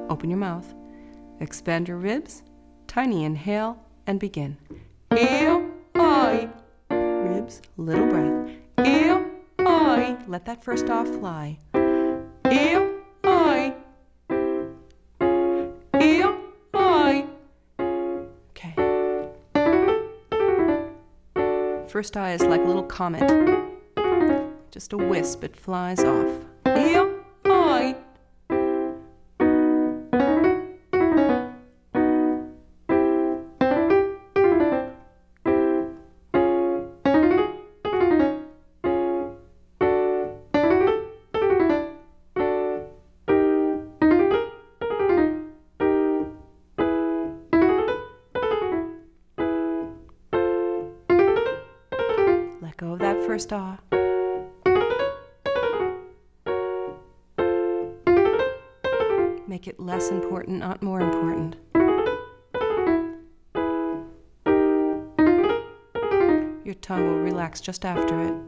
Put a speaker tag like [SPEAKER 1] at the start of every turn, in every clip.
[SPEAKER 1] Open your mouth. Expand your ribs. Tiny inhale and begin. Eel, I. Ribs, little breath. Eel, I. Let that first off fly. Eel, I. Eel, I. Okay. First eye is like a little comet. Just a wisp, it flies off. Eel, I. Let go of that first ah. Make it less important, not more important. Your tongue will relax just after it.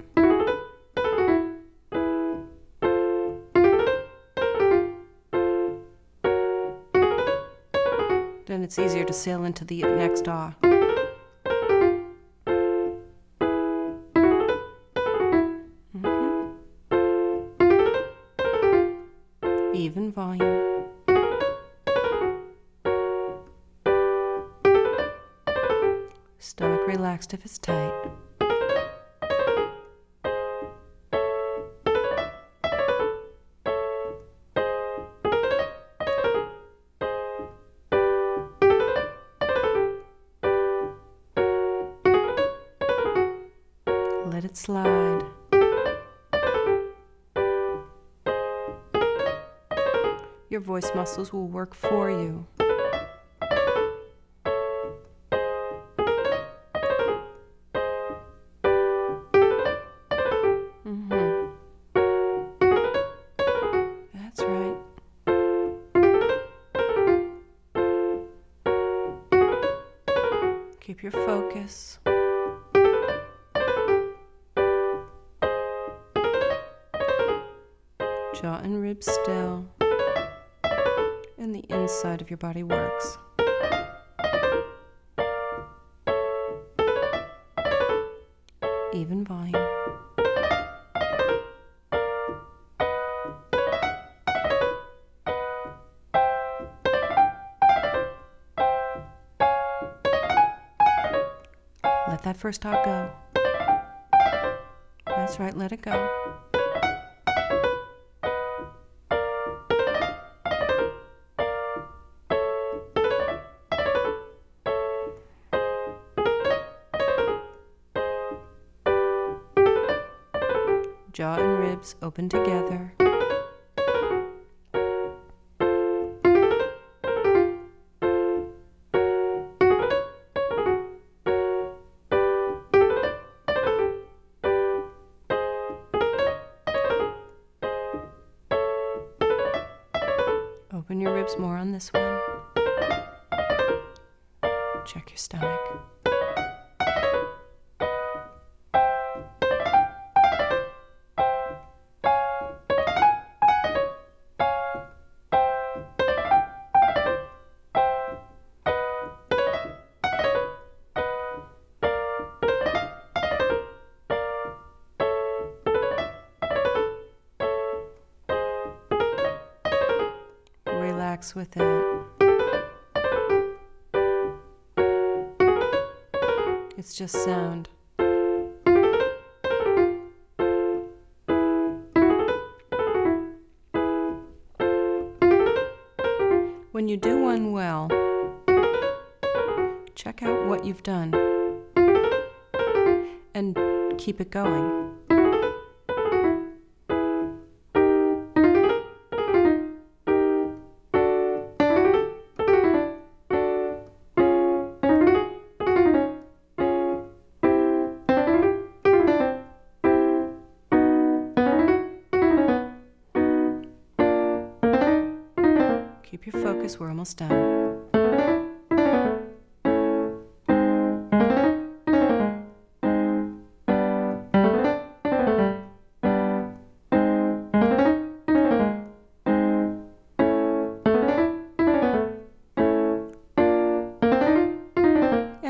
[SPEAKER 1] Then it's easier to sail into the next ah. Even volume. Stomach relaxed if it's tight. Let it slide. Your voice muscles will work for you. That's right. Keep your focus. Jaw and ribs still. And the inside of your body works. Even volume. Let that first talk go. That's right, let it go. Jaw and ribs open together. Open your ribs more on this one. Check your stomach. Relax with it. It's just sound. When you do one well, check out what you've done and keep it going. Keep your focus, we're almost done.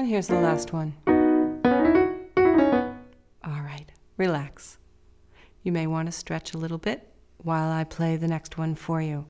[SPEAKER 1] here's the last one. All right, relax. You may want to stretch a little bit while I play the next one for you.